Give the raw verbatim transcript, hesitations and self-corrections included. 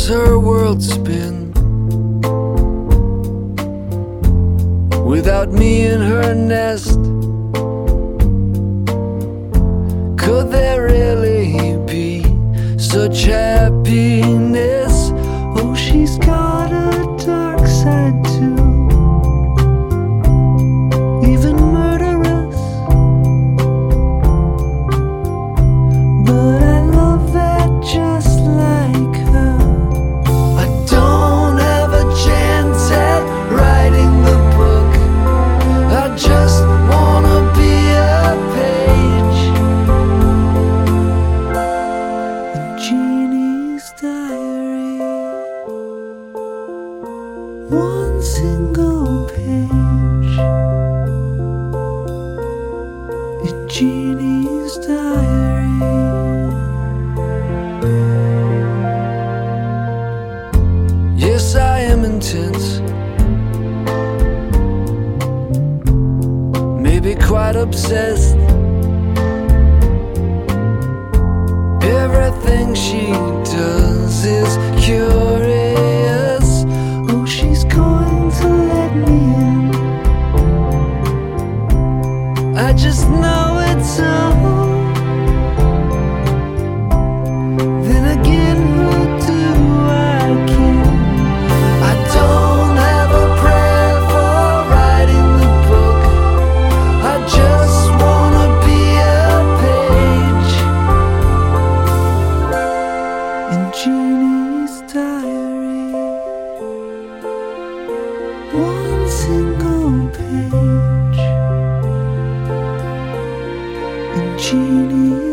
watches her world spin without me in her nest. Could there really be such happiness? Oh, she's got a dark side too, even murderous. But I love that just like her. I don't have a chance at writing the book. I just wanna be a page in Jeannie's diary. One single page in Jeannie's diary. Yes, I am intense, maybe quite obsessed. Everything she does is curious. Oh, she's going to let me in. I just know it's so. Then again, who do I care? I don't have a prayer for writing the book. I just wanna be a page in Jeannie's diary. One single page in Jeannie's